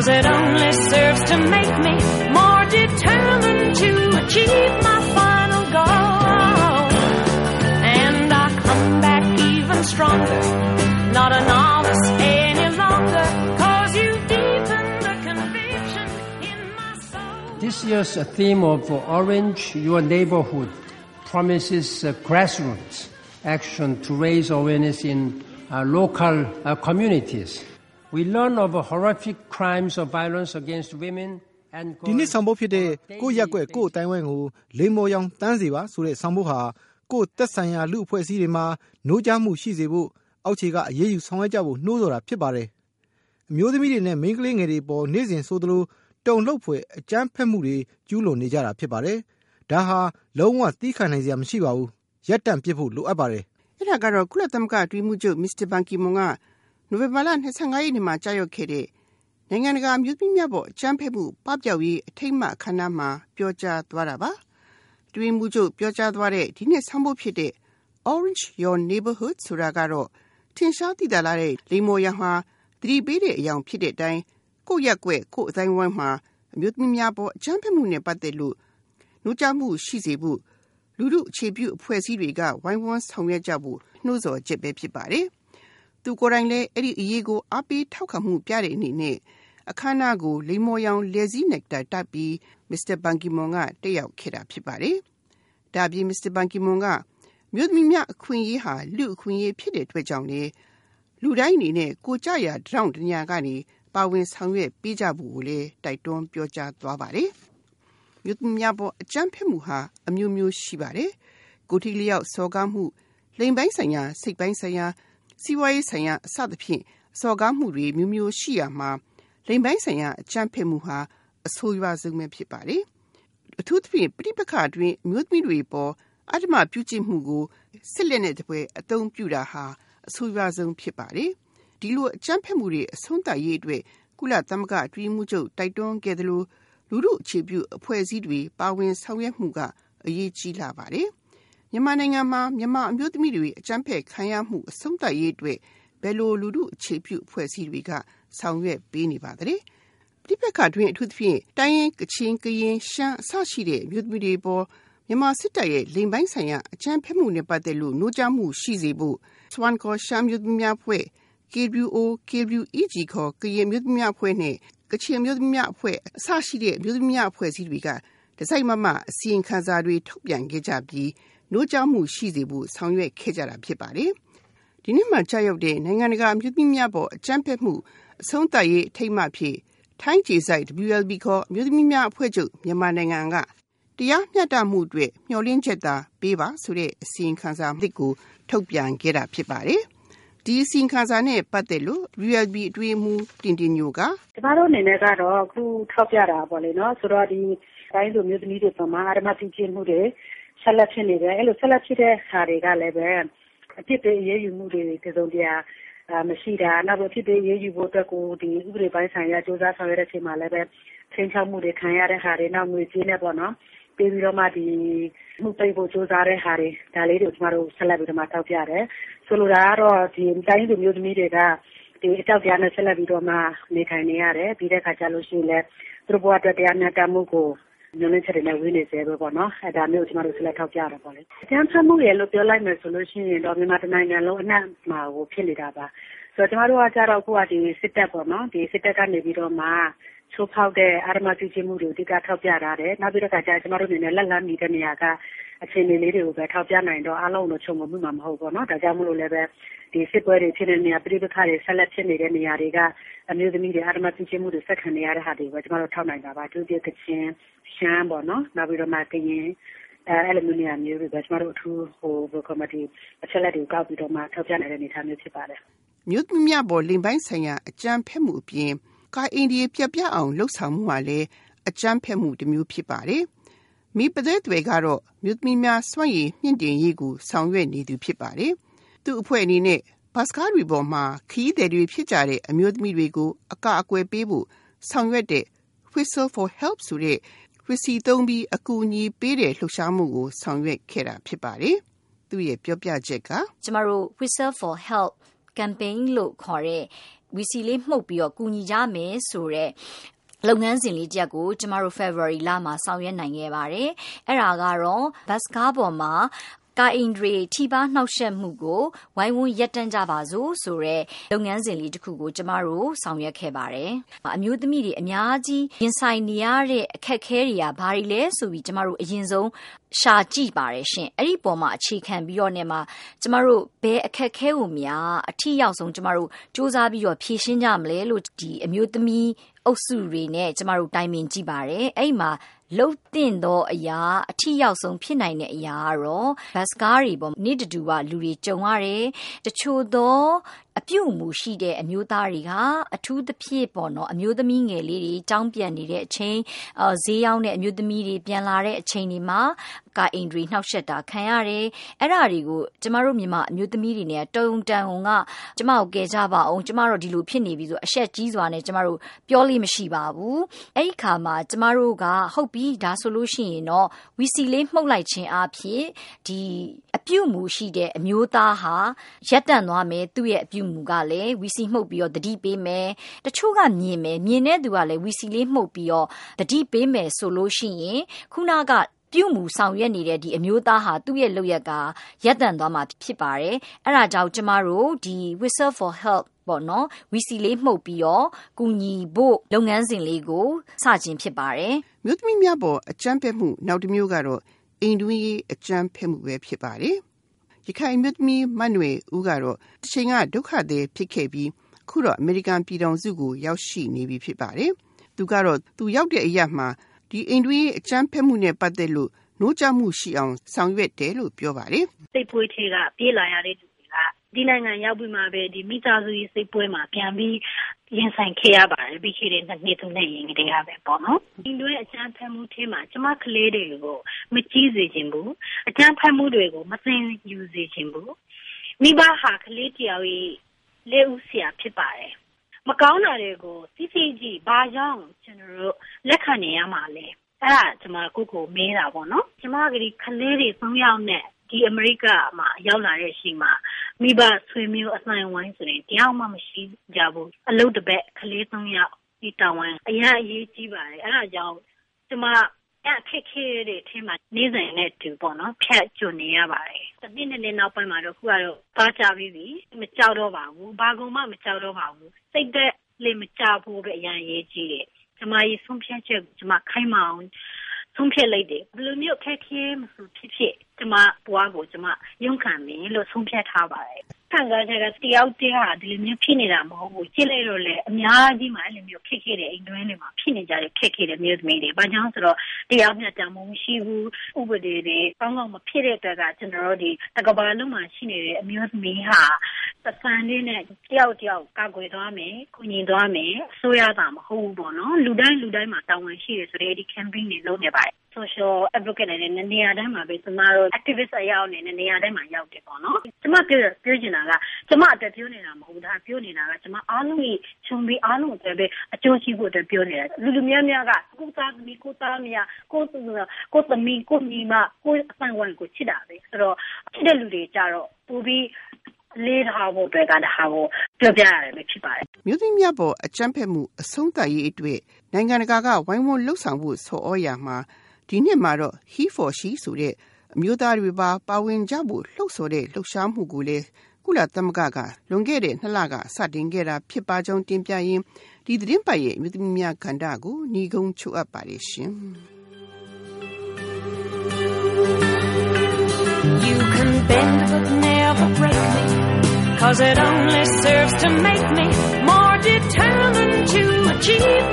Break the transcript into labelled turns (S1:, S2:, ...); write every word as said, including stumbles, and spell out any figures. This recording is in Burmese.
S1: 'cause it only serves to make me more determined to achieve my final goal. And I come back even stronger, not a novice any longer, 'cause you deepen the conviction in my soul.
S2: This year's theme of Orange Your Neighborhood promises uh, grassroots action to raise awareness in uh, local uh, communities. We learn of horrific crimes of violence against women and girls.
S3: ဒီနေ့ဆောင်ဖို့ဖြစ်တဲ့ကိုရက်ကွက်ကိုအတိုင်းဝိုင်းကိုလိမ်မော်ရောင်တန်းစီပါဆိုတဲ့ဆောင်ဖို့ဟာကိုသက်ဆိုင်ရာလူအဖွဲ့အစည်းတွေမှာနှိုးကြားမှုရှိစေဖို့အောက်ခြေကအရေးယူဆောင်ရွက်ကြဖို့နှိုးဆော်တာဖြစ်ပါတယ်။အမျိုးသမီးတွေနဲ့မိန်းကလေးငယ်တွေပေါ်နေ့စဉ်ဆိုသလိုတုံလှုပ်ဖွယ်အကြမ်းဖက်မှုတွေကျူးလွန်နေကြတာဖြစ်ပါတယ်။ဒါဟာလုံးဝသီးခံနိုင်စရာမရှိပါဘူး။ရပ်တန့်ပစ်ဖို့လိုအပ်ပါတယ်
S4: ။အဲ့ဒါကတော့ကုလသမဂ္ဂအတွင်းမှုချုပ်မစ္စတာဘန်ကီမွန်ကနိုဝင်ဘာလ၂၅ရက်နေ့မှာကြာရောက်ခဲ့တဲ့နိုင်ငံတကာအမျိုးသမီးများပေါ်အကြမ်းဖက်မှုပပျောက်ရေးအထိမ်းအမှတ်အခမ်းအနားမှာပြောကြားသွားတာပါ။အတွင်းမှုချုပ်ပြောကြားသွားတဲ့ဒီနှစ်ဆောင်ဖို့ဖြစ်တဲ့ Orange Your Neighborhood ဆိုတာကတော့ထင်ရှားသိသာလာတဲ့လိမ်မော်ရမှာသတိပေးတဲ့အရာဖြစ်တဲ့အတိုင်းကိုရက်ကွက်ကိုအတိုင်းဝိုင်းမှာအမျိုးသမီးများပေါ်အကြမ်းဖက်မှုနဲ့ပတ်သက်လို့နှိုးကြားမှုရှိစေဖို့လူထုအခြေပြုအဖွဲ့အစည်းတွေကဝိုင်းဝန်းဆောင်ရွက်ကြဖို့နှိုးဆော်ချက်ပဲဖြစ်ပါတယ်။သူကိုယ်တိုင်လည်းအဲ့ဒီအရေးကိုအားပေးထောက်ခံမှုပြတဲ့အနေနဲ့အခမ်းအနားကိုလိမ်မော်ရောင်လက်စည်းနက်တာတပ်ပြီးမစ္စတာဘန်ကီမွန်ကတက်ရောက်ခဲ့တာဖြစ်ပါတယ်။ဒါပြင်မစ္စတာဘန်ကီမွန်ကမြို့သမီးများအခွင့်အရေးဟာလူအခွင့်အရေးဖြစ်တဲ့အတွက်ကြောင့်လေလူတိုင်းအနေနဲ့ကိုကြရဒရောင်းတညာကနေပါဝင်ဆောင်ရွက်ပေးကြဖို့ကိုလည်းတိုက်တွန်းပြောကြားသွားပါတယ်။မြို့သမီးများပေါ်အကြမ်းဖက်မှုဟာအမျိုးမျိုးရှိပါတယ်။ကိုထိလျောက်စော်ကားမှုလိမ်ပိုင်းဆိုင်ရာစိတ်ပိုင်းဆိုင်ရာစီးပွားရေးဆိုင်ရာအစသဖြင့်စော်ကားမှုတွေမျိုးမျိုးရှိရမှာလိမ်ပိုင်းဆိုင်ရာအကြမ်းဖက်မှုဟာအဆိုးရွားဆုံးပဲဖြစ်ပါတယ်။အထူးသဖြင့်ပြိပခါတွင်အမျိုးသမီးတွေပေါ်အဓမ္မပြုကျင့်မှုကိုစစ်လက်နဲ့တပွဲအသုံးပြုတာဟာအဆိုးရွားဆုံးဖြစ်ပါတယ်။ဒီလိုအကြမ်းဖက်မှုတွေအဆုံးသတ်ရေးအတွက်ကုလသမဂ္ဂအတွင်းမှုချုပ်တိုက်တွန်းခဲ့သလိုလူထုအခြေပြုအဖွဲ့အစည်းတွေပါဝင်ဆောင်ရွက်မှုကအရေးကြီးလာပါတယ်။မြန်မာနိုင်ငံမှာမြန်မာအမျိုးသမီးတွေအကြမ်းဖက်ခံရမှုအဆုံးသတ်ရေးအတွက်ဘယ်လိုလူထုအခြေပြုအဖွဲ့အစည်းတွေကဆောင်ရွက်ပေးနေပါသလဲ။ဒီဘက်ကတွင်အထူးသဖြင့်တိုင်းရင်းကချင်ကရင်ရှမ်းအစရှိတဲ့အမျိုးသမီးတွေပေါ်မြန်မာစစ်တပ်ရဲ့လိမ်ပိုင်းဆိုင်ရာအကြမ်းဖက်မှုနဲ့ပတ်သက်လို့နှိုးကြားမှုရှိစေဖို့စဝန်ကောရှမ်းမျိုးသမီးများအဖွဲ့ K W O K W E G ခေါ်ကရင်မျိုးသမီးများအဖွဲ့နဲ့ကချင်မျိုးသမီးများအဖွဲ့အစရှိတဲ့မျိုးသမီးများအဖွဲ့အစည်းတွေကတစိုက်မမအစီရင်ခံစာတွေထုတ်ပြန်ခဲ့ကြပြီးနှိုးကြားမှုရှိစေဖို့ဆောင်ရွက်ခဲ့ကြတာဖြစ်ပါတယ်။ဒီနေ့မှကြာရောက်တဲ့နိုင်ငံတကာအမျိုးသမီးများပေါ်အကြမ်းဖက်မှုအဆုံးသတ်ရေးအထိမ်းအမှတ်ဖြစ်ထိုင်းခြေစိုက် W L B ခေါ်အမျိုးသမီးများအဖွဲ့ချုပ်မြန်မာနိုင်ငံကတရားမျှတမှုအတွက်မျှော်လင့်ချက်သာပေးပါဆိုတဲ့အစီရင်ခံစာအသစ်ကိုထုတ်ပြန်ခဲ့တာဖြစ်ပါတယ်။ဒီအစီရင်ခံစာနဲ့ပတ်သက်လို့ W L B အတွင်းမှုတင်တင်ညိုက
S5: ကျမတို့အနေနဲ့ကတော့အခုထောက်ပြတာပေါ့လေနော်ဆိုတော့ဒီတိုင်းလိုမျိုးသမီးတွေပေါ်မှာအဓမ္မပြုကျင့်မှုတွေဆက်လက်ဖြစ်နေတယ်အဲ့လိုဆက်လက်ဖြစ်တဲ့ခါတွေကလည်းပဲအဖြစ်တွေရေးယူမှုတွေတစုံတရာမရှိတာနောက်ပြီးဖြစ်တဲ့ရေးယူဖို့အတွက်ကိုဒီဥပဒေပိုင်းဆိုင်ရာစ조사ဆောင်ရွက်တဲ့အချိန်မှာလည်းပဲချင်းချောက်မှုတွေခံရတဲ့ဟာတွေနောက်ငွေကြေးနဲ့ပေါ့နော်ပြီးပြီးတော့မှဒီမှုပိတ်ဖို့စ조사တဲ့ဟာတွေဒါလေးတွေကိုကျမတို့ဆက်လက်ပြီးတော့မှထောက်ပြတယ်ဆိုလိုတာကတော့ဒီတိုင်းလူမျိုးသမီးတွေကဒီအကြောက်တရားနဲ့ဆက်လက်ပြီးတော့မှနေထိုင်နေရတယ်ပြီးတဲ့အခါကျလို့ရှိရင်လည်းသူတို့ဘဝအတွက်တရားမျှတမှုကိုညွှန်ချက်တွေနဲ့ဝင်းနေစေပဲပေါ့နော်အဲဒါမျိုးကျမတို့ဆက်လက်ထောက်ပြတာပေါ့လေအကျန်းဖတ်မှုရဲ့လို့ပြောလိုက်မယ်ဆိုလို့ရှိရင်တော့မြန်မာတိုင်းနိုင်ငံလုံးအနှံ့မှာကိုဖြစ်နေတာပါဆိုတော့ကျမတို့ကကြတော့အခုကဒီစစ်တပ်ပေါ့နော်ဒီစစ်တပ်ကနေပြီးတော့မှချိုးဖောက်တဲ့အာရမပြုကျင့်မှုတွေအဓိကထောက်ပြထားတယ်နောက်ပြီးတော့ကကြကျမတို့အနေနဲ့လက်လန်းနေတဲ့နေရာကအခြေအနေလေးတွေကိုပဲထောက်ပြနိုင်တော့အားလုံးတော့ခြုံငုံမှုမှာမဟုတ်ပေါ့နော်ဒါကြောင့်မလို့လည်းပဲဒီစစ်ပွဲတွေဖြစ်နေတဲ့နေရာပြည်ပခါတွေဆက်လက်ဖြစ်နေတဲ့နေရာတွေကအမျိုးသမီးတွေအာရမပြုကျင့်မှုတွေဆက်ခံနေရတဲ့ဟာတွေကိုကျမတို့ထောက်နိုင်တာပါသူတို့ကချင်းရှမ်းပေါ့နော်နောက်ပြီးတော့မှကရင်အဲအဲ့လိုမျိုးနေရာမျိုးတွေပဲကျမတို့အထူးဟိုဘယ်ကောမတီအချက်လက်တွေကောက်ပြီးတော့မှထောက်ပြနိုင်တဲ့အနေအထားမျိုးဖြစ်ပါတယ်
S4: မြို့သမီးများပေါ်လိမ်ပိုင်းဆိုင်ရာအကြမ်းဖက်မှုအပြင်ကာအိန္ဒိယပြပြအောင်လှုပ်ဆောင်မှုဟာလည်းအကြမ်းဖက်မှုတစ်မျိုးဖြစ်ပါတယ်။မိပသက်တွေကတော့မြို့သမီးများစွန့်ရည်မြင့်တင်ရေးကိုဆောင်ရွက်နေသူဖြစ်ပါတယ်။သူ့အဖွဲ့အနေနဲ့ဘတ်စကားတွေပေါ်မှာခီးသည်တွေဖြစ်ကြတဲ့အမျိုးသမီးတွေကိုအကအကွယ်ပေးဖို့ဆောင်ရွက်တဲ့ Whistle for Help ဆိုတဲ့ဝီစီသုံးပြီးအကူအညီပေးတဲ့လှုပ်ရှားမှုကိုဆောင်ရွက်ခဲ့တာဖြစ်ပါတယ်။သူ့ရဲ့ပြောပြချက်က
S6: ကျမတို့ Whistle for Help campaign လို့ခေါ်တဲ့ဝီစီလေးမှုတ်ပြီးတော့ကူညီကြမယ်ဆိုတဲ့လုပ်ငန်းစဉ်လေးတစ်ရပ်ကိုကျမတို့ February လမှာဆောင်ရွက်နိုင်ခဲ့ပါတယ်။အဲ့ဒါကတော့ဘတ်စကားပေါ်မှာကာအင်ဒရီထိပါနှောက်ယှက်မှုကိုဝိုင်းဝန်းရပ်တန့်ကြပါစို့ဆိုတဲ့လုပ်ငန်းစဉ်လေးတစ်ခုကိုကျမတို့ဆောင်ရွက်ခဲ့ပါတယ်။အမျိုးသမီးတွေအများကြီးရင်ဆိုင်နေရတဲ့အခက်အခဲတွေကဘာတွေလဲဆိုပြီးကျမတို့အရင်ဆုံးရှာကြည့်ပါတယ်ရှင်။အဲ့ဒီပေါ်မှာအခြေခံပြီးတော့နေမှာကျမတို့ဘယ်အခက်အခဲကိုများအထီးရောက်ဆုံးကျမတို့စူးစမ်းပြီးတော့ဖြေရှင်းကြမလဲလို့ဒီအမျိုးသမီးအုပ်စုတွေနဲ့ကျမတို့တိုင်ပင်ကြည့်ပါတယ်။အဲ့ဒီမှာလှုပ်တင်သောအရာအထီးရောက်ဆုံးဖြစ်နိုင်တဲ့အရာကတော့ဘတ်စကားတွေပေါ့နေ့တူကလူတွေကြုံရတယ်တချို့သောအပြုအမူရှိတဲ့အမျိုးသားတွေကအထူးသဖြင့်ပေါ့နော်အမျိုးသမီးငယ်လေးတွေကြောင်းပြန်နေတဲ့အချိန်အဲဈေးရောက်တဲ့အမျိုးသမီးတွေပြန်လာတဲ့အချိန်တွေမှာကာအင်ဒရီနှောက်ယှက်တာခံရတယ်အဲ့ဒါတွေကိုကျမတို့မြန်မာအမျိုးသမီးတွေနဲ့တုံတန်ုံကကျမတို့ကဲကြပါအောင်ကျမတို့ဒီလိုဖြစ်နေပြီဆိုအဆက်ကြီးစွာနဲ့ကျမတို့ပြောလို့မရှိပါဘူးအဲ့ဒီခါမှာကျမတို့ကဟုတ်ပြီဒါဆိုလို့ရှိရင်တော့ဝီစီလေးမှုတ်လိုက်ခြင်းအဖြစ်ဒီအပြုအမူရှိတဲ့အမျိုးသားဟာရပ်တန့်သွားမယ်သူ့ရဲ့အပြုမူကလည်းဝီစီမှုတ်ပြီးတော့တတိပေးမယ်တချို့ကမြင်မယ်မြင်တဲ့သူကလည်းဝီစီလေးမှုတ်ပြီးတော့တတိပေးမယ်ဆိုလို့ရှိရင်ခုနကပြုမှုဆောင်ရွက်နေတဲ့ဒီအမျိုးသားဟာသူ့ရဲ့လုပ်ရက်ကရပ်တန့်သွားမှာဖြစ်ပါတယ်အဲ့ဒါကြောင့်ကျမတို့ဒီ Whistle for Help ပေါ့နော်ဝီစီလေးမှုတ်ပြီးတော့ကူညီဖို့လုပ်ငန်းစဉ်လေးကိုစခြင်းဖြစ်ပါတယ်
S4: မြို့သမီးများပေါ်အကြမ်းဖက်မှုနောက်တစ်မျိုးကတော့အိမ်တွင်းရေးအကြမ်းဖက်မှုပဲဖြစ်ပါတယ်ရခိုင်မြို့သမီးမတ်နွေဦးကတော့တစ်ချိန်ကဒုက္ခသည်ဖြစ်ခဲ့ပြီးခုတော့အမေရိကန်ပြည်ထောင်စုကိုရောက်ရှိနေပြီဖြစ်ပါတယ်သူကတော့သူရောက်တဲ့အရာမှာဒီအိမ်တွင်းအကြမ်းဖက်မှုနဲ့ပတ်သက်လို့နှိုးကြမှုရှိအောင်ဆောင်ရွက်တယ်လို့ပြောပါတယ်
S5: စိတ်ပွေးထဲကပြေးလာရတဲ့သူတွေကဒီနိုင်ငံရောက်ပြီးမှပဲဒီမိသားစုရေးစိတ်ပွေးမှာပြန်ပြီးရင်ဆိုင်ခဲ့ရပါတယ်ပြီးခဲ့တဲ့နှစ်သုံးနှစ်ရင်တည်းကပဲပေါ့နော်အိမ်တွင်းအကြမ်းဖက်မှုထဲမှာကျမကလေးတွေကိုမကြီးစေခြင်းဘူးအကြမ်းဖက်မှုတွေကိုမသိယူစေခြင်းဘူးမိဘဟာကလေးတယောက်ရဲ့လက်ဦးဆရာဖြစ်ပါတယ်မကောင်းတာတွေကိုစီစီကြီးဘာကြောင့်ကျွန်တော်တို့လက်ခံနေရမှာလဲအဲ့ဒါကျွန်မကိုကိုမေးတာပေါ့နော်ကျွန်မကဒီကလေးတွေသုံးယောက်နဲ့ဒီအမေရိကမှာရောက်လာတဲ့အချိန်မှာမိဘဆွေမျိုးအဆိုင်ဝိုင်းဆိုရင်တယောက်မှမရှိကြဘူးအလုပ်တစ်ပတ်ကလေးသုံးယောက်ဒီတောင်ဝမ်းအရင်အရေးကြီးပါတယ်အဲ့ဒါကြောင့်ကျွန်မအဲ့ခက်ခဲတဲ့ထဲမှာနေစဉ်နဲ့တူပေါ့နော်ဖြတ်ကျွနေရပါတယ်တနည်းနည်းနောက်ပိုင်းမှာတော့ခုကတော့သားကြပြီးပြီမကြောက်တော့ပါဘူးဘာကုန်မှမကြောက်တော့ပါဘူးစိတ်သက်လေးမကြောက်ဖို့ပဲအရင်အရေးကြီးတယ်ကျွန်မရေဆုံးဖြတ်ချက်ကျွန်မခိုင်းမအောင်ဆုံးဖြတ်လိုက်တယ်ဘယ်လိုမျိုးခက်ခဲမဆိုဖြစ်ဖြစ်ကျွန်မဘွားကိုကျွန်မရုန်းကန်မယ်လို့ဆုံးဖြတ်ထားပါတယ်ခံစားချက်ကတယောက်တည်းဟာဒီလိုမျိုးဖြစ်နေတာမဟုတ်ဘူးကြည့်လိုက်တော့လေအများကြီးမှအဲ့လိုမျိုးခက်ခဲတဲ့အိမ်တွင်းတွေမှာဖြစ်နေကြတဲ့ခက်ခဲတဲ့မျိုးသမီးတွေဘာကြောင့်ဆိုတော့တရားမျှတမှုမရှိဘူးဥပဒေတွေကောင်းကောင်းမဖြစ်တဲ့အတွက်ကကျွန်တော်တို့ဒီတကဘာလုံးမှာရှိနေတဲ့အမျိုးသမီးဟာသစံလေးနဲ့တယောက်တယောက်ကာကွယ်သွားမယ်ကိုညီသွားမယ်အစိုးရတာမဟုတ်ဘူးပေါ့နော်လူတိုင်းလူတိုင်းမှာတာဝန်ရှိတယ်ဆိုတဲ့ဒီ campaign တွေလုပ်နေပါတယ် social advocate နဲ့နေရာတိုင်းမှာပဲကျွန်တော်တို့ activist အရောက်နေနေရာတိုင်းမှာရောက်တယ်ပေါ့နော်ကျွန်မပြောပြောချင်တာကကျွန်မအတွက်ပြောနေတာမဟုတ်ဒါပြောနေတာကကျွန်မအားလုံးကြီးခြုံပြီးအားလုံးအတွက်ပဲအကျိုးရှိဖို့အတွက်ပြောနေတာလူလူများများကကိုသားသမီးကိုသားမယားကိုကိုသမီးကိုညီမကိုအဆိုင်ဝန်ကိုချစ်တာပဲဆိုတော့ချစ်တဲ့လူတွေကြတော့ပိုပြီးလေးထားဖို့အတွက်ကဒါကိုပြောပြရတယ်ပဲဖြစ်ပါတယ်
S4: မြို့သမီးများပေါ်အကြမ်းဖက်မှုအဆုံးသတ်ရေးအတွက်နိုင်ငံတကာကဝိုင်းဝန်းလှုပ်ဆောင်ဖို့ဆော်ဩရမှာဒီနှစ်မှာတော့ He for She ဆိုတဲ့အမျိုးသားတွေပါပါဝင်ကြဖို့လှုပ်ဆော်တဲ့လှုပ်ရှားမှုကိုလည်းကုလသမဂ္ဂကလွန်ခဲ့တဲ့နှစ်လကစတင်ခဲ့တာဖြစ်ပါကြောင်းတင်ပြရင်းဒီသတင်းပတ်ရဲ့မြို့သမီးများကဏ္ဍကိုညီကုန်းချုပ်အပ်ပါတယ်ရှင်
S1: You can bend but never break me Cause it only serves to make me more determined to achieve